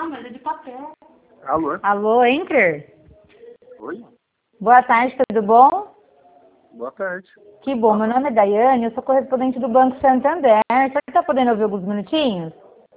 mas é de papel. Alô? Alô, Enker? Oi? Boa tarde, tudo bom? Boa tarde. Que bom, meu nome é Daiane, eu sou correspondente do Banco Santander. Você está podendo ouvir alguns minutinhos?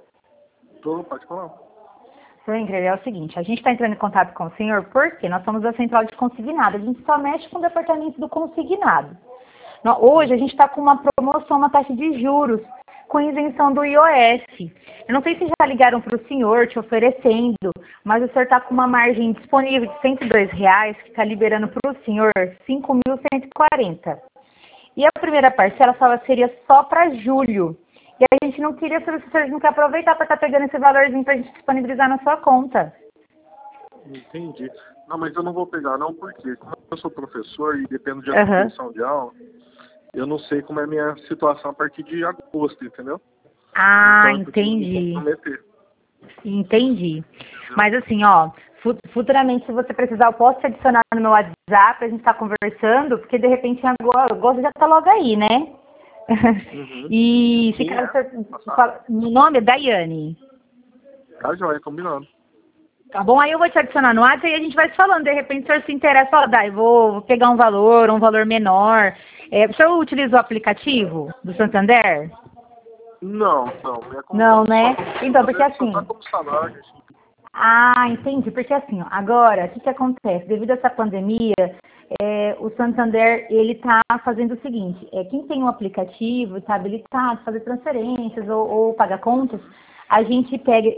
Pode falar. Senhor Enker, é o seguinte, a gente está entrando em contato com o senhor porque nós somos a central de consignado. A gente só mexe com o departamento do consignado. Hoje a gente está com uma promoção, uma taxa de juros, com isenção do IOF. Eu não sei se já ligaram para o senhor te oferecendo, mas o senhor está com uma margem disponível de R$ 102, que está liberando para o senhor R$ 5.140. E a primeira parcela seria só para julho. E a gente não queria saber se o senhor não quer aproveitar para estar pegando esse valorzinho para a gente disponibilizar na sua conta. Entendi. Não, mas eu não vou pegar não, porque como eu sou professor e dependo de atribuição de aula, eu não sei como é a minha situação a partir de agosto, entendeu? Ah, Então, entendi. eu preciso comprometer. Entendi. Mas assim, ó, futuramente, se você precisar, eu posso te adicionar no meu WhatsApp, a gente tá conversando, porque de repente em agosto já tá logo aí, né? Uhum. E se Sim, caso meu nome é Daiane. Tá joia, combinado. Tá bom? Aí eu vou te adicionar no WhatsApp e a gente vai se falando. De repente, se o senhor se interessa, ó, Dai, vou pegar um valor menor. O senhor utiliza o aplicativo do Santander? Não. Não, né? Então, porque Só assim... tá como salário, assim. Ah, entendi. Porque assim, ó, agora, o que acontece? Devido a essa pandemia, o Santander, ele tá fazendo o seguinte, quem tem um aplicativo, está habilitado, fazer transferências ou pagar contas, a gente pega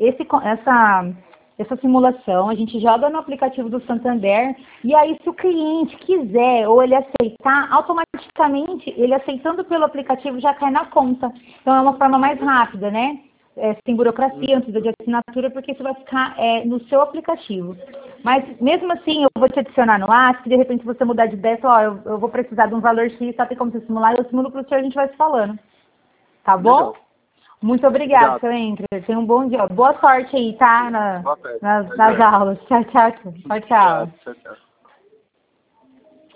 essa simulação, a gente joga no aplicativo do Santander, e aí se o cliente quiser ou ele aceitar, automaticamente, ele aceitando pelo aplicativo já cai na conta. Então é uma forma mais rápida, né? Sem burocracia, não precisa de assinatura, porque isso vai ficar no seu aplicativo. Mas, mesmo assim, eu vou te adicionar no WhatsApp, de repente, se você mudar de ideia, ó, eu vou precisar de um valor X, só tem como você simular, eu simulo para o senhor, a gente vai se falando. Tá bom? Legal. Muito obrigada, seu Enker. Tenha um bom dia. Boa sorte aí, tá? Boa tarde. Nas aulas. Tchau, tchau. Tchau, tchau. Tchau.